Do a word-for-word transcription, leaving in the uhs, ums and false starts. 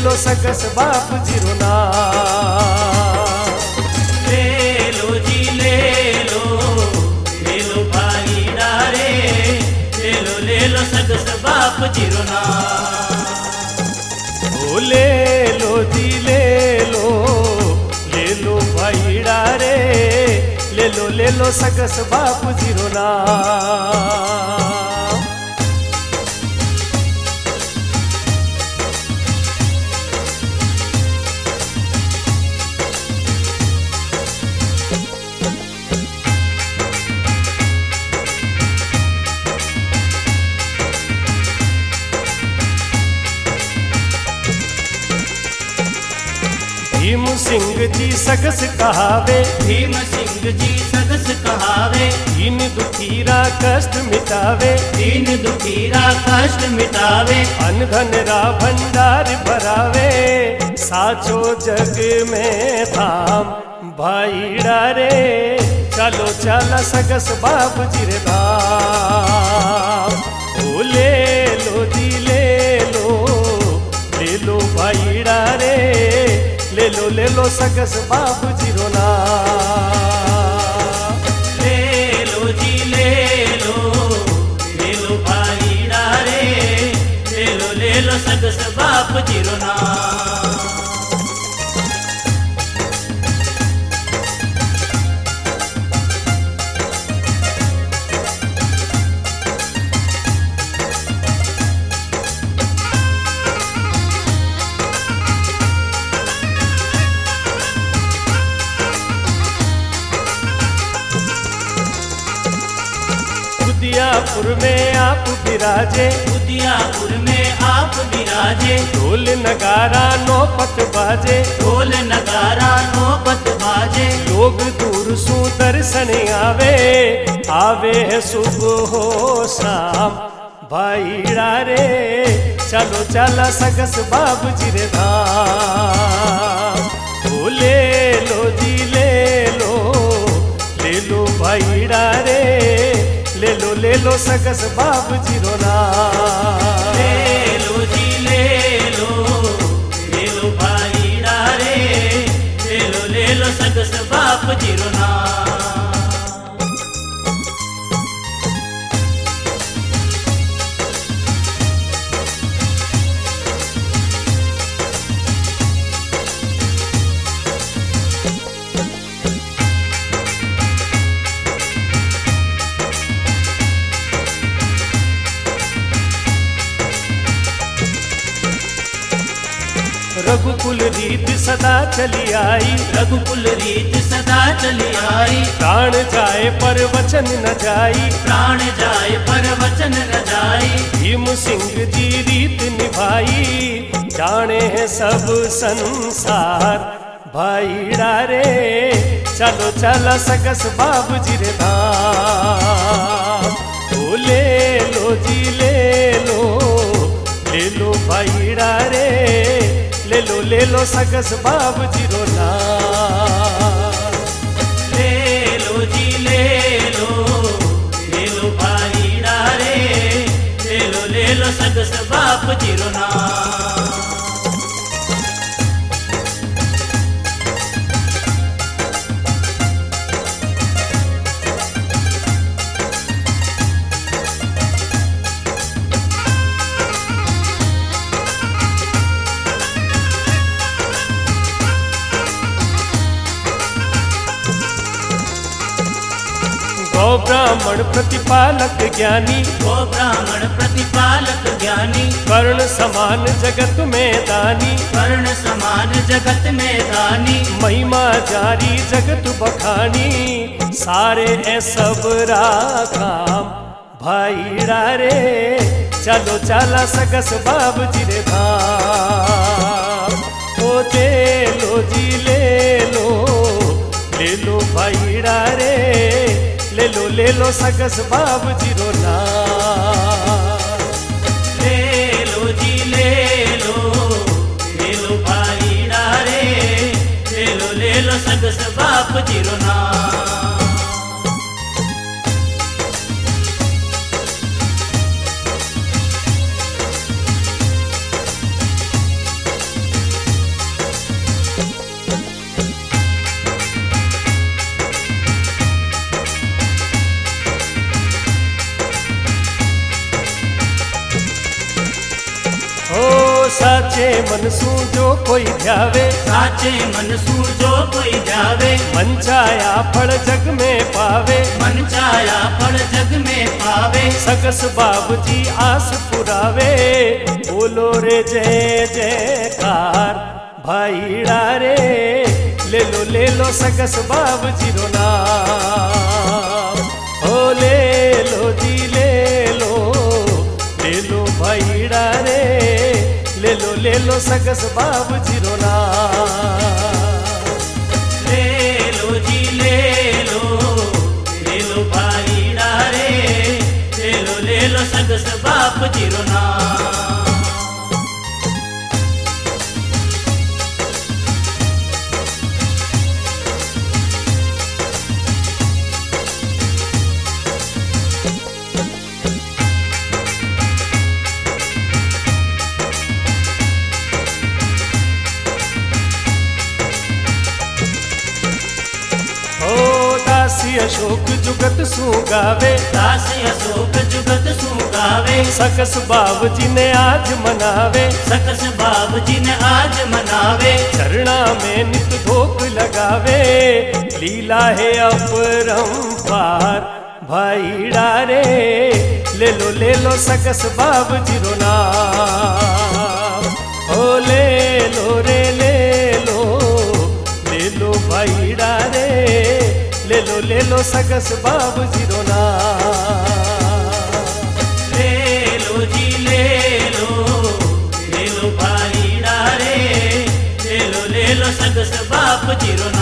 लो सकस बाप जीरो नाम। ले लो जी ले लो, ले लो भाई डारे, ले लो ले लो सकस बाप जीरो नाम। ओ ले लो जी ले लो, ले लो भाई डारे, ले लो ले लो सकस बाप जीरो नाम। भीम सिंह जी सकस कहावे, भीम सिंह जी सकस कहावे, दीन दुखीरा कष्ट मिटावे, दीन दुखीरा कष्ट मिटावे, अन धन रा भंडार भरावे, साचो जग में धाम भाई डारे, चलो चला सकस बाप जीरे धाम। ओ ले लो जी ले लो, ले लो भाई डारे, ले लो ले लो सकस बाप जीरो नाम। ले लो जी ले लो, ले लो भाई डारे, ले लो ले लो सकस बाप जीरो नाम। उदियापुर में आप विराजे, उदियापुर में आप विराजे, ढोल नगारा नौपत बाजे, ढोल नगारा नौबत बाजे, लोग दूर सु दर्शन आवे, आवे है सुबह हो शाम भाई डारे, चलो चला सकस बाप जीरे धाम। ओ ले लो जी ले लो, ले लो भाई डारे, ले लो ले लो सकस बाप जीरो नाम। ले लो जी ले लो, ले लो भाई डारे, ले लो ले लो सकस बाप जीरो नाम। रघुकुल रीत सदा चली आई, रघुकुल रीत सदा चली आई, प्राण जाए पर वचन न जाई, प्राण जाए पर वचन न जाई, भीम सिंह जी रीत निभाई, जाने हैं सब संसार भाई डारे, चलो चला सकस बाप जीरे धाम। ओ ले लो जी ले लो, ले लो भाई डारे, ले लो ले लो सकस बाप जीरो नाम। ले लो जी ले लो, ले लो भाई डारे, ले लो ले लो सकस बाप जीरो नाम। गौ ब्राह्मण प्रतिपालक ज्ञानी, गो ब्राह्मण प्रतिपालक ज्ञानी, कर्ण समान जगत में दानी, कर्ण समान जगत में दानी, महिमा जारी जगत बखानी, सारे ऐ सब राखाम भाई डारे, चलो चला सकस बाप जीरे धाम। ओ ले लो जी ले लो, ले लो भाई डारे, ले लो ले लो सकस बाप जीरो नाम। ले लो जी ले लो, ले लो भाई डारे, ले लो ले लो सकस बाप जीरो नाम। मन सू जो कोई ध्यावे, साचे मन सू जो कोई ध्यावे, मन चाया फल जग में पावे, मन चाया फल जग में पावे। सकस बाबूजी आस पुरावे, बोलो रे जय जयकार भाईड़ा रे, ले लो ले लो सकस बाबूजी रो नाम। ओ ले लो जी ले लो, ले लो भाईड़ा रे, ले लो ले लो सकस बाबूजी रो नाम। ले लो जी ले लो, ले लो भाईड़ा रे, ले लो ले लो सकस बाबूजी रो नाम। दासी अशोक जुगत सू गावे, दासी अशोक जुगत सू गावे, सकस बाबूजी ने आज मनावे, सकस बाबूजी ने आज मनावे। चरणा में नित धोक लगावे, लीला है अपरंपार भाईड़ा रे, ले लो ले लो सकस बाबूजी रो नाम। ओ ले लो रे ले लो, ले लो भाईड़ा रे, ले लो ले लो सकस बाबूजी रो नाम। ले लो जी ले लो, ले लो भाईड़ा रे, ले लो ले लो सकस बाबूजी रो नाम।